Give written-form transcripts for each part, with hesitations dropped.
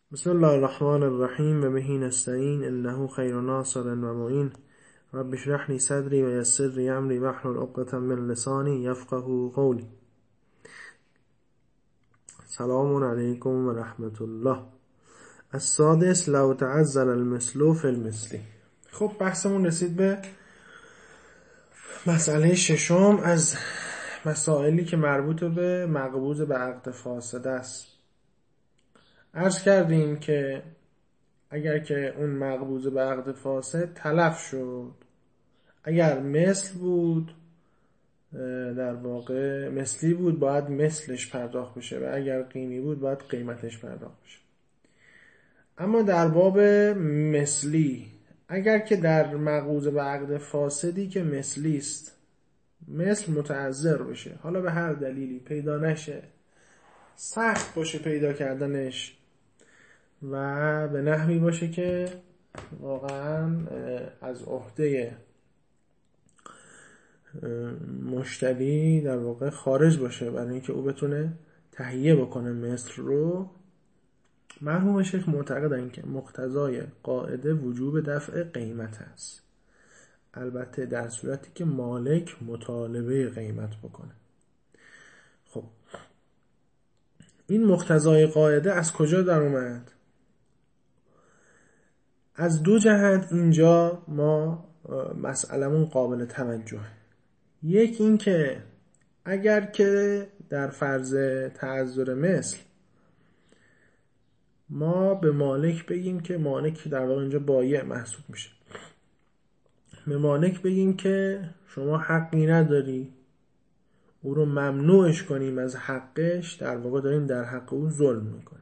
بسم الله الرحمن الرحیم و بهی نستعین انه خیر ناصر و معین. رب اشرح لی صدری و یسر لی امری واحلل عقدة من لسانی یفقهوا قولی. سلام علیکم و رحمت الله. السادس لو تعذر المثل فی المثل. خب بحثمون رسید به مسئله ششم از مسائلی که مربوط به مقبوض به عقد فاسد است. عرض کردیم که اگر که اون مقبوض به عقد فاسد تلف شد، اگر مثل بود در واقع مثلی بود باید مثلش پرداخت بشه و اگر قیمی بود باید قیمتش پرداخت بشه. اما در باب مثلی اگر که در مقبوض به عقد فاسدی که مثلی است مثل متعذر بشه، حالا به هر دلیلی پیدا نشه، سخت باشه پیدا کردنش و به نحوی باشه که واقعا از عهده مشتری در واقع خارج باشه برای اینکه او بتونه تهیه بکنه مثل رو، مرحوم شیخ معتقدن که مقتضای قاعده وجوب دفع قیمت است، البته در صورتی که مالک مطالبه قیمت بکنه. خب این مقتضای قاعده از کجا در اومد؟ از دو جهت اینجا ما مسئلمون قابل توجه. یک این که اگر که در فرض تعذر مثل ما به مالک بگیم که مالک در واقع اینجا بایع محسوب میشه، به مالک بگیم که شما حقی نداری، او رو ممنوعش کنیم از حقش، در واقع داریم در حق او ظلم میکنیم.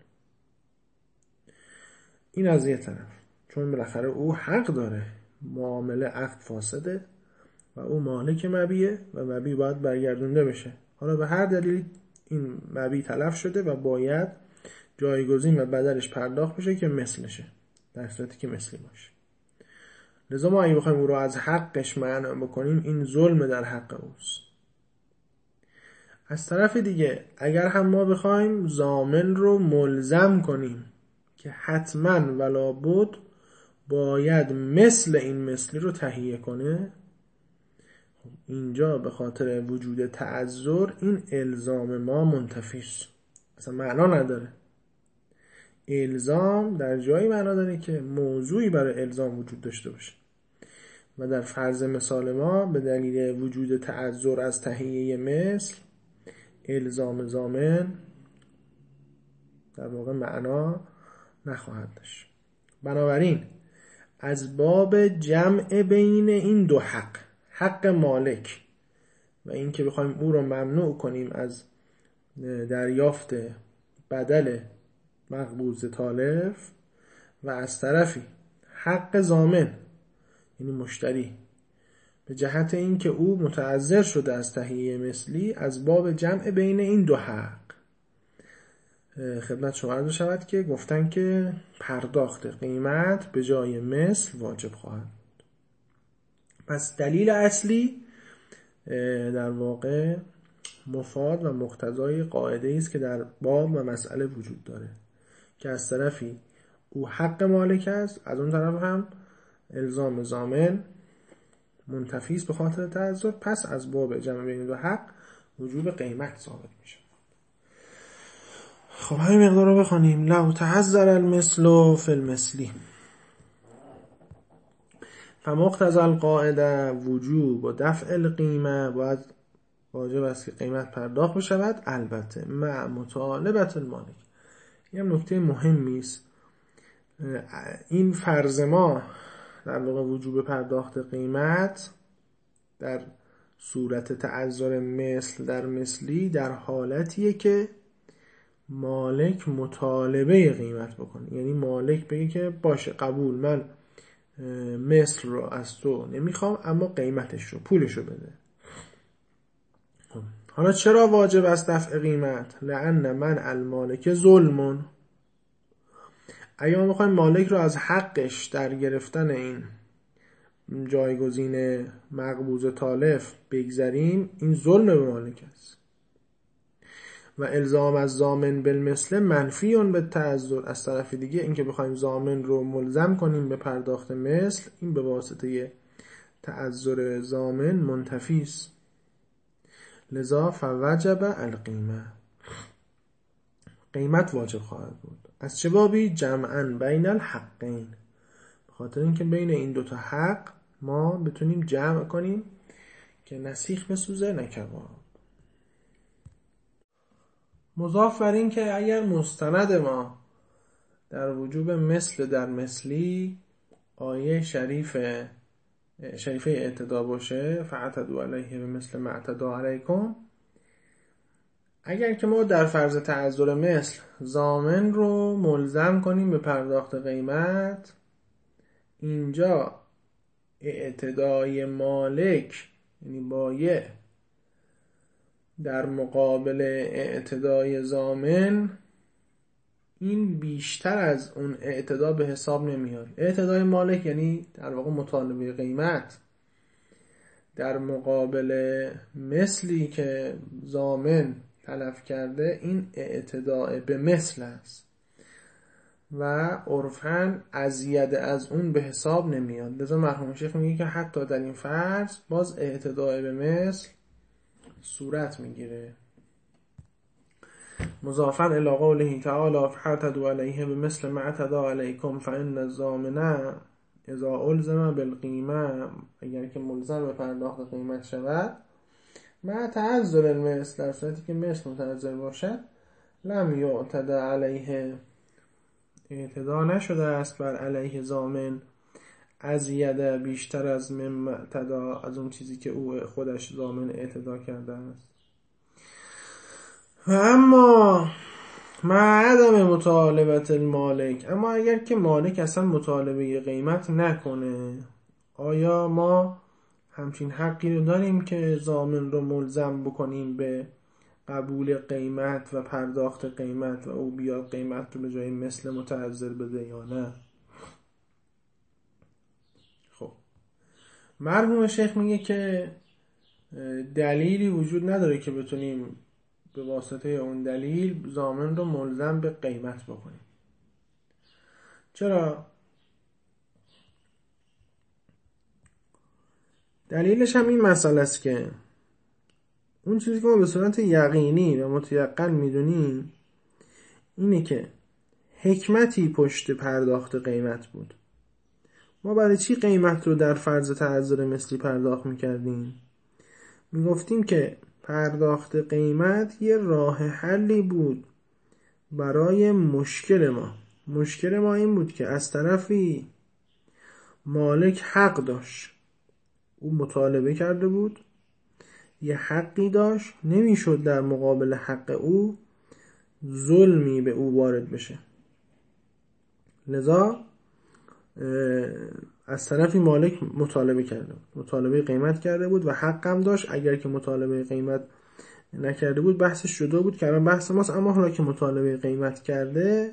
این از یه طرف، چون بالاخره او حق داره، معامله عقد فاسده و او مالک مبیعه و مبیع باید برگردونده بشه. حالا به هر دلیل این مبیع تلف شده و باید جایگزین و بدلش پرداخت بشه که مثلشه، در صورتی که مثلی باشه. لذا ما اگه بخوایم او رو از حقش منع بکنیم این ظلم در حق اوست. از طرف دیگه اگر هم ما بخوایم ضامن رو ملزم کنیم که حتما ولا بد باید مثل این مثلی رو تهیه کنه، اینجا به خاطر وجود تعذر این الزام ما منتفیست، اصلا معنا نداره. الزام در جایی معنا داره که موضوعی برای الزام وجود داشته باشه و در فرض مثال ما به دلیل وجود تعذر از تهیه مثل الزام ضامن در واقع معنا نخواهد داشت. بنابراین از باب جمع بین این دو حق، حق مالک و این که بخوایم او رو ممنوع کنیم از دریافت بدل مقبوض تالف، و از طرفی حق ضامن یعنی مشتری به جهت این که او متعذر شده از تهیه مثلی، از باب جمع بین این دو حق خدمت شما عرض شود که گفتن که پرداخت قیمت به جای مثل واجب خواهد بود. پس دلیل اصلی در واقع مفاد و مقتضای قاعده است که در باب و مسئله وجود داره که از طرفی او حق مالک است، از اون طرف هم الزام ضامن منتفی است به خاطر تعذر. پس از باب جمع بین دو حق وجوب قیمت ثابت میشه. خب همین مقدار رو بخونیم. لو تعذر المثل فی المثل فمقتضى القاعده وجوب و دفع القیمه، باید واجب است که قیمت پرداخت بشود، البته مع مطالبت المالک. این هم نکته مهمی است. این فرض ما در واقع وجوب پرداخت قیمت در صورت تعذر مثل در مثلی در حالتیه که مالک مطالبه قیمت بکنه، یعنی مالک بگه که باشه قبول، من مثل رو از تو نمیخوام اما قیمتش رو، پولش رو بده. حالا چرا واجب است دفع قیمت؟ لأن من المالک ظلمون. اگه ما بخوایم مالک رو از حقش در گرفتن این جایگزین مقبوض تالف بگذاریم، این ظلم به مالک است. و الزام از ضامن بالمثل منفی به تعذر. از طرف دیگه اینکه بخوایم ضامن رو ملزم کنیم به پرداخت مثل، این به واسطه تعذر ضامن منتفی است. لذا فوجب القیمه، قیمت واجب خواهد بود. از چه بابی؟ جمعا بین الحقین، به خاطر اینکه بین این دوتا حق ما بتونیم جمع کنیم که نسیخ بسوزه نه کباب. مضاف بر این که اگر مستند ما در وجوب مثل در مثلی آیه شریفه اعتدا باشه، فاعتدوا علیه به مثل ما اعتدا علیکم، اگر که ما در فرض تعذر مثل ضامن رو ملزم کنیم به پرداخت قیمت، اینجا اعتدای مالک یعنی بایع در مقابل اعتدای ضامن، این بیشتر از اون اعتدا به حساب نمیاد. اعتدای مالک یعنی در واقع مطالبه قیمت در مقابل مثلی که ضامن تلف کرده، این اعتداء به مثل است و عرفاً ازید از اون به حساب نمیاد. لذا مرحوم شیخ میگه که حتی در این فرض باز اعتداء به مثل صورت میگیره. مضافاً الی قوله تعالی فاعتدوا علیه بمثل ما اعتدا علیکم فان الضامن اذا الزم بالقیمه، اگر که ملزم به پرداخت قیمت شود، مع تعذر المثل، در صورتی که مثل متعذر باشد، لم یعتد علیه، اعتدا نشده است بر علیه ضامن، ازید بیشتر از مما اعتدا، از اون چیزی که او خودش ضامن اعتدا کرده است. و اما مع عدم مطالبت المالک، اما اگر که مالک اصلا مطالبه قیمت نکنه، آیا ما همچین حقی رو داریم که ضامن رو ملزم بکنیم به قبول قیمت و پرداخت قیمت و او بیاد قیمت رو به جای مثل متعذر بده یا نه؟ خب مرحوم شیخ میگه که دلیلی وجود نداره که بتونیم به واسطه اون دلیل ضامن رو ملزم به قیمت بکنیم. چرا؟ دلیلش هم این مسئله است که اون چیزی که ما به صورت یقینی و متیقن میدونیم اینه که حکمتی پشت پرداخت قیمت بود. ما برای چی قیمت رو در فرض تعذر مثلی پرداخت میکردیم؟ میگفتیم که پرداخت قیمت یه راه حلی بود برای مشکل ما. مشکل ما این بود که از طرفی مالک حق داشت، او مطالبه کرده بود، یه حقی داشت، نمیشد در مقابل حق او ظلمی به او وارد بشه. لذا از طرفی مالک مطالبه کرده بود، مطالبه قیمت کرده بود و حقم داشت. اگر که مطالبه قیمت نکرده بود بحثش جدا بود که الان بحث ماست، اما حالا که مطالبه قیمت کرده،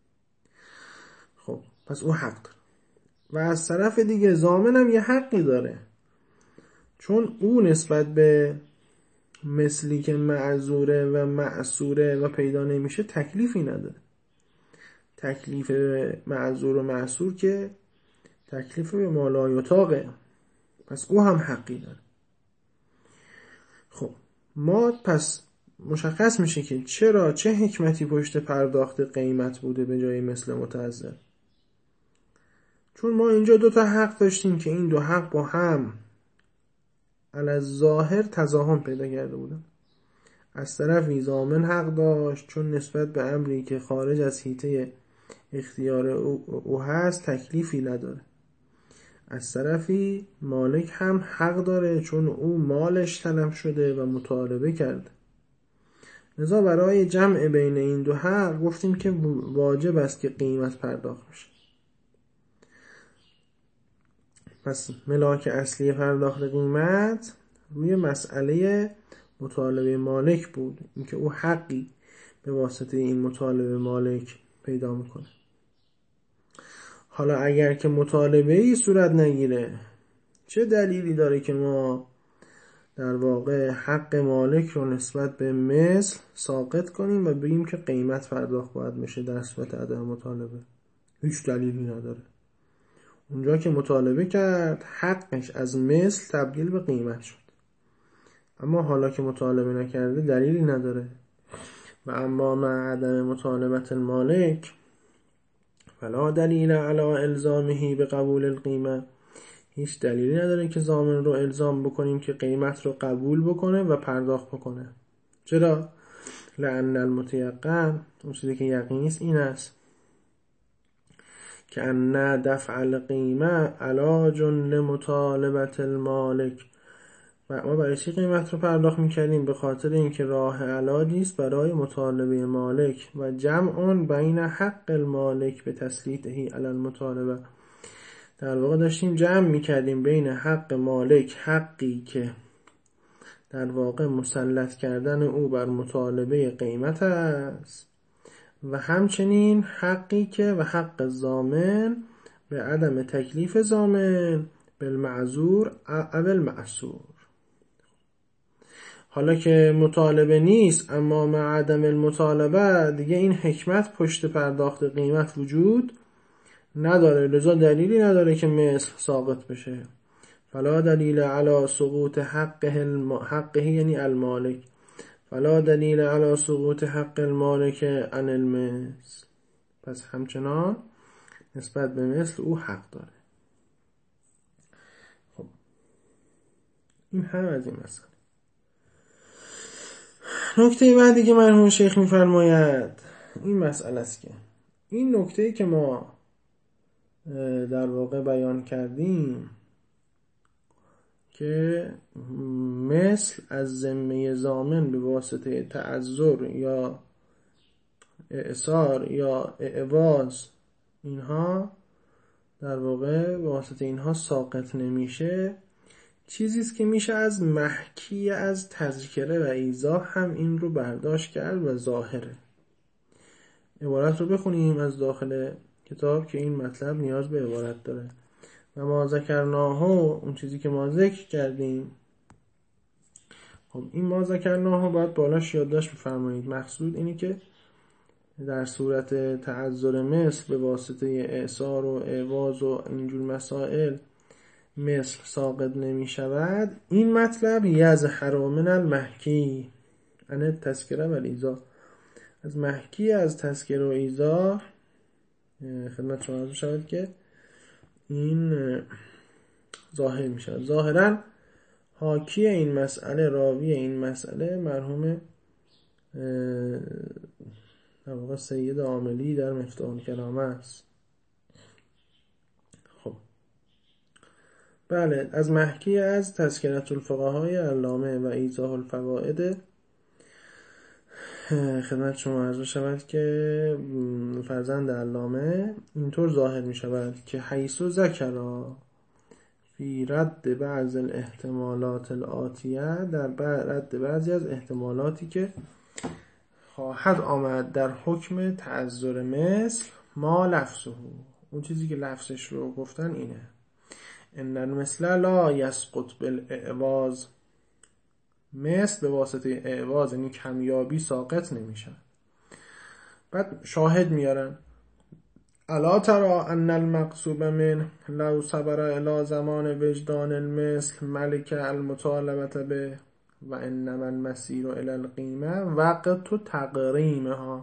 خب پس او حق داره. و از طرف دیگه ضامن هم یه حقی داره، چون او نسبت به مثلی که معذوره و معصوره و پیدا نمیشه تکلیفی نداره. تکلیف معذور و معصور که تکلیف به مالایتاقه، پس او هم حقی داره. خب ما پس مشخص میشه که چرا، چه حکمتی پشت پرداخت قیمت بوده به جای مثل متعذر. چون ما اینجا دو تا حق داشتیم که این دو حق با هم علی الظاهر تضاهم پیدا کرده بودن. از طرفی ضامن حق داشت چون نسبت به امری که خارج از حیطه اختیار او هست تکلیفی نداره. از طرفی مالک هم حق داره چون او مالش تلف شده و مطالبه کرده. لذا برای جمع بین این دو حق گفتیم که واجب است که قیمت پرداخت بشه. پس ملاک اصلی پرداخت قیمت روی مسئله مطالبه مالک بود، اینکه او حقی به واسطه این مطالبه مالک پیدا میکنه. حالا اگر که مطالبه ای صورت نگیره، چه دلیلی داره که ما در واقع حق مالک رو نسبت به مثل ساقط کنیم و بگیم که قیمت پرداخت باید بشه در صورت عدم مطالبه. هیچ دلیلی نداره. اونجا که مطالبه کرد حقش از مثل تبدیل به قیمت شد، اما حالا که مطالبه نکرده دلیلی نداره. و اما مع عدم مطالبت المالک فلا دلیل علی الزامه به قبول القیمه، هیچ دلیلی نداره که ضامن رو الزام بکنیم که قیمت رو قبول بکنه و پرداخت بکنه. چرا؟ لأن المتيقن، اون چیزی که یقینی است این است که ان دفع القیمه علاج لمطالبت المالک، و ما برای چی قیمت رو پرداخت میکردیم؟ به خاطر اینکه راه علاجی است برای مطالبه مالک و جمع بین حق المالک به تسلیطه علی المطالبه. در واقع داشتیم جمع میکردیم بین حق مالک، حقی که در واقع مسلط کردن او بر مطالبه قیمت است، و همچنین حقی که و حق ضامن به عدم تکلیف ضامن بالمعذور او المعسور. حالا که مطالبه نیست اما مع عدم المطالبه، دیگه این حکمت پشت پرداخت قیمت وجود نداره، لذا دلیلی نداره که مثل ساقط بشه. فلا دلیل علی سقوط حقه یعنی المالک، فلا دلیل علی سقوط حق المالک عن المثل، پس همچنان نسبت به مثل او حق داره. خب این هم از این مسئله. نکته بعدی که مرحوم شیخ میفرماید این مسئله است که این نکته‌ای که ما در واقع بیان کردیم که مثل از ذمه ضامن به واسطه تعذر یا اعصار یا اعواز، اینها در واقع به واسطه اینها ساقط نمیشه، چیزی است که میشه از محکی از تذکره و ایضاح هم این رو برداشت کرد و ظاهره. عبارت رو بخونیم از داخل کتاب که این مطلب نیاز به عبارت داره. و ما ذکرناه، اون چیزی که ما ذکر کردیم. خب این ما ذکرناه باید بالاش یادداشت بفرمایید. مقصود اینی که در صورت تعذر مثل به واسطه اعصار و اعواز و اینجور مسائل مثل ساقط نمی شود. این مطلب یظهر من المحکی عن التذکره و الایضاح، از محکی از تذکره و ایضاح خدمت شما عرض شود که این ظاهر می شود. ظاهرا حاکی این مسئله، راوی این مسئله مرحوم در واقع سید عاملی در مفتاح الکلامه است. خب بله، از محکی از تذکرة الفقهاء علامه و ایضاح الفوائد خدمت شما عرض شود که فرزند علامه اینطور ظاهر می شود که حیث ذکر فی رد بعض الاحتمالات الآتیه، در رد بعضی از احتمالاتی که خواهد آمد در حکم تعذر مثل، ما لفظه، اون چیزی که لفظش رو گفتن اینه: ان المثل لا یسقط بالاعواز، مثل به واسطه اعواز یعنی کمیابی ساقط نمیشه. بعد شاهد میارن: الا ترى ان المقصوب من لو صبر الى زمان وجدان المثل ملك المطالبه به و انما المسیر الى القیمه وقت تقریمها.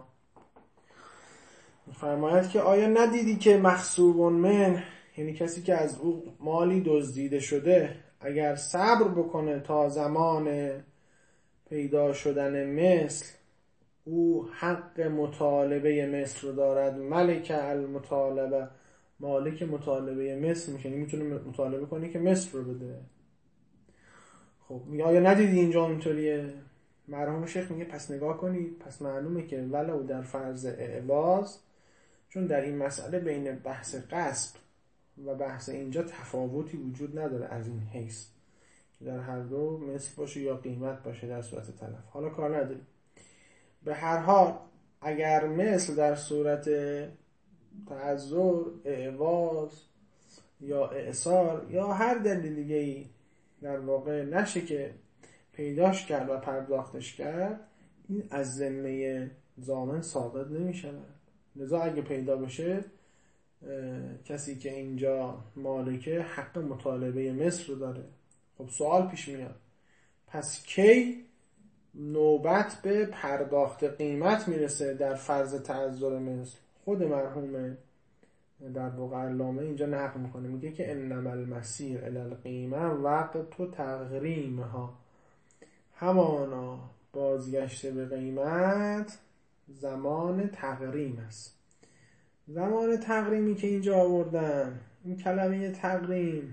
فرماید که آیا ندیدی که مغصوب من، یعنی کسی که از او مالی دزدیده شده، اگر صبر بکنه تا زمان پیدا شدن مثل، او حق مطالبه مثل رو دارد. ملک المطالبه، مالک مطالبه مثل میشه، میتونه مطالبه کنه که مثل رو بده. خب آیا ندیدی اینجا اونطوریه؟ مرحوم شیخ میگه پس نگاه کنید، پس معلومه که ولو در فرض اعواز، چون در این مسئله بین بحث غصب و بحث اینجا تفاوتی وجود نداره از این حیث که در هر دو مثل باشه یا قیمت باشه در صورت تلف، حالا کار نداریم. به هر حال اگر مثل در صورت تعذر، اعواز یا اعصار یا هر دلیل دیگه‌ای در واقع نشه که پیداش کرد و پرداختش کرد، این از ذمه ضامن ساقط نمیشه. لذا اگه پیدا بشه کسی که اینجا مالکه حق مطالبه مثل رو داره. خب سوال پیش میاد، پس کی نوبت به پرداخت قیمت میرسه در فرض تعذر مثل؟ خود مرحوم در واقع علامه اینجا نقل میکنه، میگه که انما المسیر الی القیمه وقت و تغریمها، همانا بازگشت به قیمت زمان تغریم است. زمان تغریمی که اینجا آوردن، این کلمه تغریم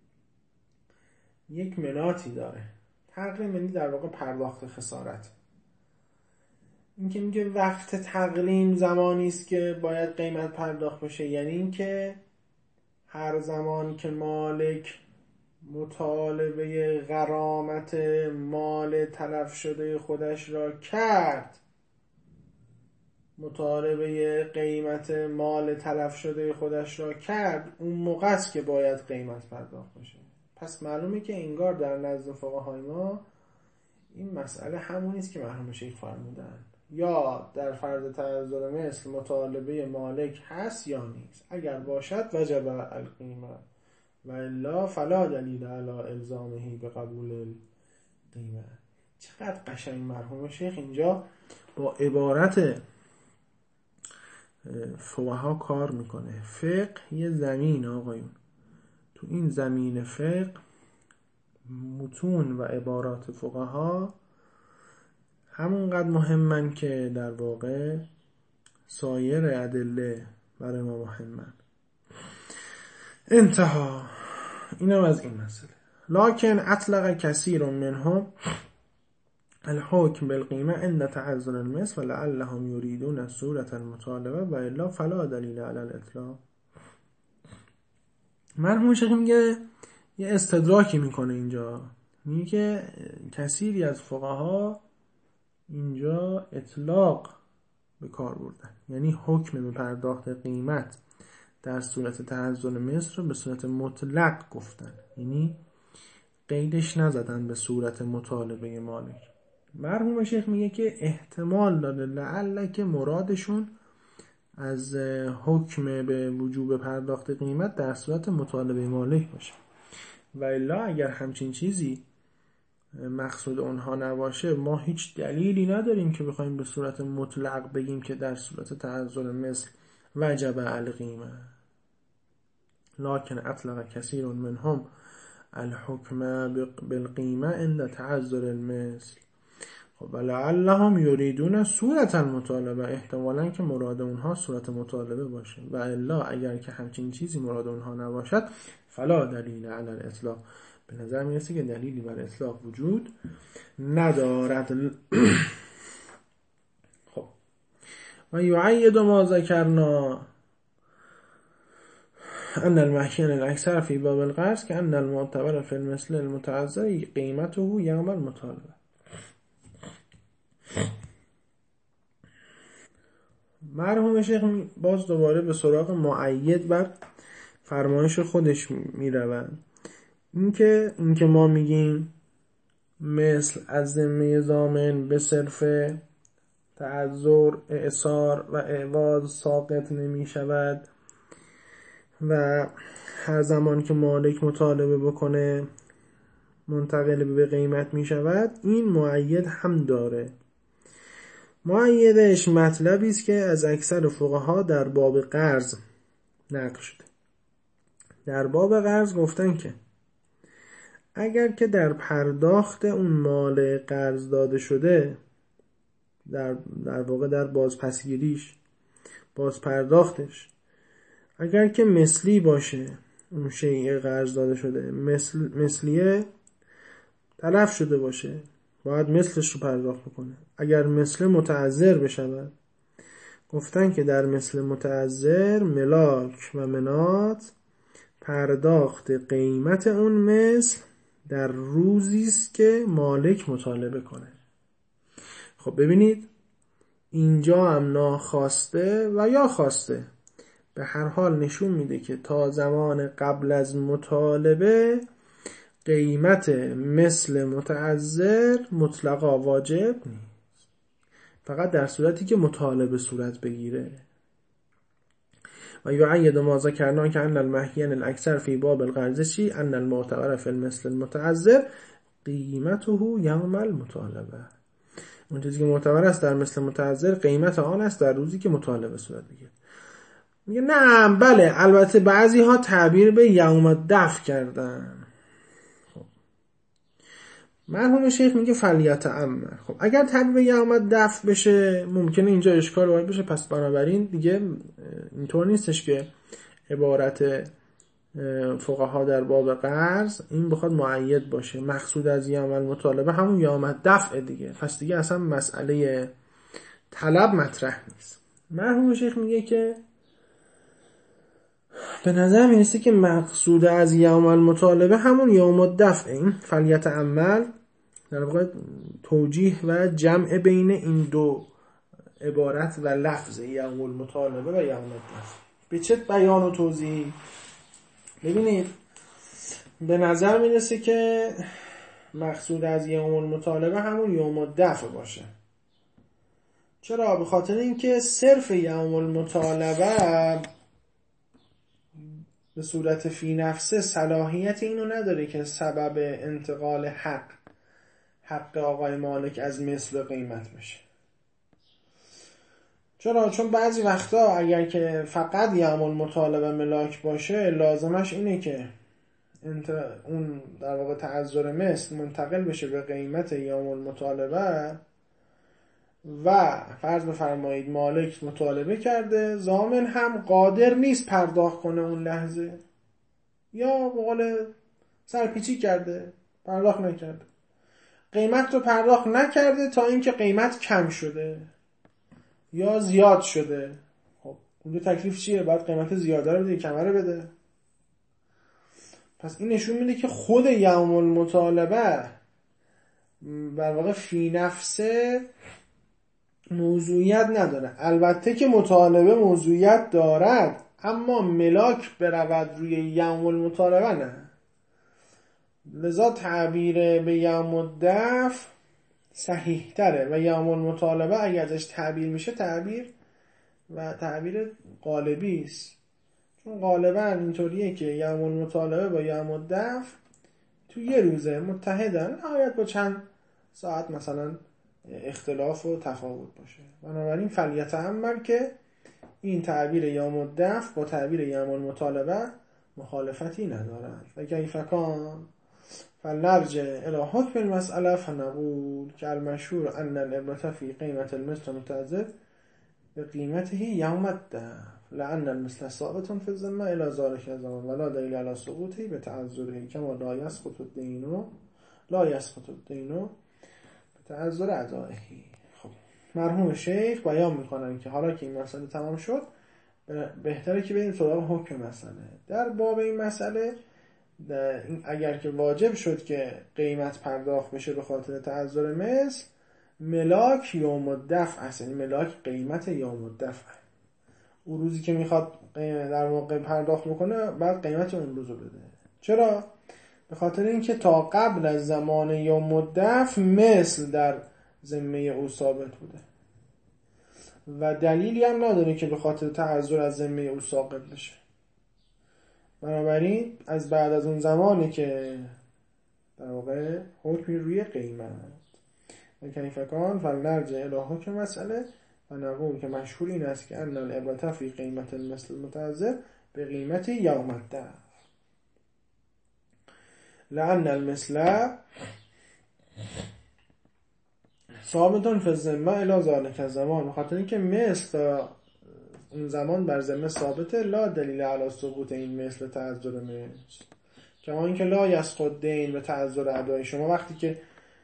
یک مناطی داره. تغریم یعنی در واقع پرداخت خسارت. این که میگه وقت تغریم زمانی است که باید قیمت پرداخت بشه، یعنی این که هر زمان که مالک مطالبه غرامت مال تلف شده خودش را کرد، مطالبه قیمت مال تلف شده خودش را کرد، اون موقع است که باید قیمت پرداخت بشه. پس معلومه که انگار در نزد فقهای ما این مسئله همونی است که مرحوم شیخ فرمودن، یا در فرض تعذر مثل مطالبه مالک هست یا نیست. اگر باشد وجب القیمه و الا فلا دلیل علی الزامه به قبول القیمه. چقدر قشنگ مرحوم شیخ اینجا با عبارت فقها کار میکنه. فقه یه زمین آقایون، تو این زمین فقه متون و عبارات فقها همونقدر مهمن که در واقع سایر ادله برای ما مهمن. انتها. اینم از این مسئله. لکن اطلق کثیر منهم الحکم بالقیمه عند تعذر المثل ولعلهم یریدون صورت المطالبه و الا فلا دلیل علی الاطلاق. مرحوم شیخ میگه یه استدراکی میکنه اینجا، میگه که کثیری از فقها اینجا اطلاق به کار بردن، یعنی حکم به پرداخت قیمت در صورت تعذر مثل رو به صورت مطلق گفتن، یعنی قیدش نزدن به صورت مطالبه مالک. مرحوم شیخ میگه که احتمال داره لعل که مرادشون از حکم به وجوب پرداخت قیمت در صورت مطالبه مالک باشه، و الا اگر همچین چیزی مقصود اونها نباشه ما هیچ دلیلی نداریم که بخوایم به صورت مطلق بگیم که در صورت تعذر مثل وجب القیمه. لکن اطلق کثیر منهم الحکم بالقیمه عند تعذر المثل ولعلهم یریدون صورت المطالبه، احتمالاً که مراد اونها صورت مطالبه باشه، و الا اگر که همچین چیزی مراد اونها نباشد فلا دلیل علی الاطلاق، به نظر میرسه که دلیلی بر اطلاق وجود ندارد. خب و یعید ما ذکرنا ان المحکین الاکثر فی باب القرض که ان المعتبر فی المثل المتعذر قیمته یوم المطالبه. مرحوم شیخ باز دوباره به سراغ معید بر فرمایش خودش میروند. اینکه ما میگیم مثل از ذمه ضامن به صرف تعذر، اعصار و اعواض ساقط نمی شود و هر زمان که مالک مطالبه بکنه منتقل به قیمت می شود، این معید هم داره. معیدش مطلبی است که از اکثر فقها در باب قرض نقل شده. در باب قرض گفتن که اگر که در پرداخت اون مال قرض داده شده، در واقع در بازپسگیریش، باز پرداختش، اگر که مثلی باشه اون شیء قرض داده شده، مثلیه تلف شده باشه، باید مثلش رو پرداخت بکنه. اگر مثل متعذر بشود، گفتن که در مثل متعذر ملاک و منات پرداخت قیمت اون مثل در روزی است که مالک مطالبه کنه. خب ببینید اینجا هم ناخواسته و یا خواسته به هر حال نشون میده که تا زمان قبل از مطالبه قیمت مثل متعذر مطلقا واجب نیست، فقط در صورتی که مطالبه صورت بگیره. و یعید ما ذکرنا که ان المحین الاکثر فی باب القرض چی؟ ان المعتبر فی المثل المتعذر قیمته یوم المطالبه. اون چیزی که معتبر است در مثل متعذر قیمت آن است در روزی که مطالبه صورت بگیره. میگه نه بله، البته بعضی ها تعبیر به یوم دفع کردن. مرحوم شیخ میگه فلیتأمل. خب اگر تعبیر به یوم دفع بشه ممکنه اینجا اشکال وارد بشه، پس بنابراین دیگه اینطور نیستش که عبارت فقها در باب قرض این بخواد مؤید باشه. مقصود از یوم المطالبه همون یوم دفع دیگه، پس دیگه اصلا مسئله طلب مطرح نیست. مرحوم شیخ میگه که به نظر میرسه که مقصود از یوم المطالبه همون یوم الدفع. این فلیتأمل در واقع توجیه و جمع بین این دو عبارت و لفظ یوم المطالبه و یوم الدفع. به چه بیان و توضیح؟ ببینید به نظر میرسه که مقصود از یوم المطالبه همون یوم الدفع باشه. چرا؟ به خاطر اینکه صرف یوم المطالبه به صورت فی نفسه صلاحیت اینو نداره که سبب انتقال حق آقای مالک از مثل قیمت بشه. چرا؟ چون بعضی وقتا اگر که فقط یوم المطالبه ملاک باشه لازمش اینه که اون در واقع تعذر مثل منتقل بشه به قیمت یوم المطالبه و فرض بفرمایید مالک مطالبه کرده، ضامن هم قادر نیست پرداخت کنه اون لحظه، یا به قول سرپیچی کرده پرداخت نکرده، قیمت رو پرداخت نکرده تا اینکه قیمت کم شده یا زیاد شده. خب اون تکلیف چیه؟ باید قیمت زیاده رو بده، کمه رو بده. پس این نشون میده که خود یوم المطالبه در واقع فی نفسه موضوعیت نداره. البته که مطالبه موضوعیت دارد، اما ملاک برود روی یوم المطالبه نه. لذا تعبیر به یوم الدفع صحیح تره و یوم المطالبه اگر ازش تعبیر میشه تعبیر غالبی است، چون غالبا اینطوریه که یوم المطالبه با یوم الدفع تو یه روزه متحدن، نهایت با چند ساعت مثلا اختلاف و تفاوت باشه. بنابراین فلیتأمل که این تعبیر یوم الدفع با تعبیر یوم المطالبه مخالفتی ندارد. و کیف کان فلنرجع الی حکم المسأله فنقول که المشهور ان العبرة فی قیمت المثل المتعذر بقیمته یوم الدفع لأن المثل ثابت فی الذمة الی ذلك الزمان ولا دلیل علی سقوطه بتعذره کما لا یسقط الدین تعذر ادائه. خب مرحوم شیخ بیان میکنن که حالا که این مسئله تمام شد بهتره که بریم سراغ حکم مسئله. در باب این مسئله اگر که واجب شد که قیمت پرداخت بشه به خاطر تعذر مثل، ملاک یوم الدفع است، یعنی ملاک قیمت یوم الدفع. اون روزی که میخواد در موقع پرداخت بکنه بعد قیمت اون روزو بده. چرا؟ به خاطر اینکه تا قبل از زمان یوم الدفع مثل در ذمه او ثابت بوده و دلیلی هم نداره که به خاطر تعذر از ذمه او ساقط بشه. بنابراین از بعد از اون زمانی که در واقع حکمی روی قیمت و کیف کان فلنرجع الی حکم مسئله و نقول که مشهور این است که ان العبرة فی قیمت المثل المتعذر به قیمت یوم الدفع لأن المثل ثابت فی الذمة الی ذلک الزمان. بخاطر اینکه مثل اون زمان بر ذمه ثابته، لا دلیل علی ثبوت این مثل تعذر مثل، کما اینکه لا یسقط دین به تعذر ادای. شما وقتی که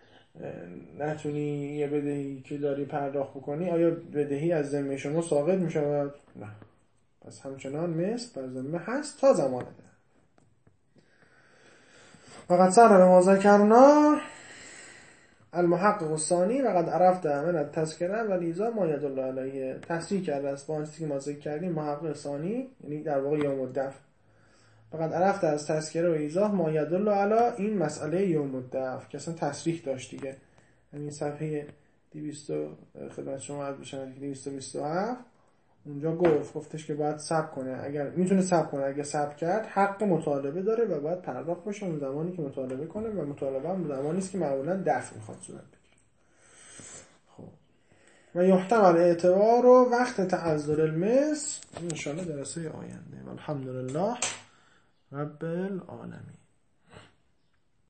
نتونی یه بدهی که داری پرداخت بکنی، آیا بدهی از ذمه شما ساقط میشه؟ نه. پس همچنان مثل بر ذمه هست تا زمان ده. وقد سر ما ذکرنا المحقق الثانی و قد عرفت من التذکره و لیزا ما یدل علیه. تصریح کرده است با آنچه که ما ذکر کردیم محقق ثانی، یعنی در واقع یوم الدفع فقط عرفت از تذکره و ایضاح ما یدل علی این مسئله یوم الدفع که اصلا تصریح داشت دیگه. همین صفحه 200 خدمت شما عرض بشم 227 اونجا گفتش که باید صبر کنه، اگر میتونه صبر کنه، اگر صبر کرد حق مطالبه داره و باید پرداخت بشه اون زمانی که مطالبه کنه و مطالبه هم زمانی است که معمولا دفع میخواد صورت بگیره. خب و یحتمل اعتبار و وقت تعذر المس ان شاء الله درسه آینده. والحمدلله رب العالمین.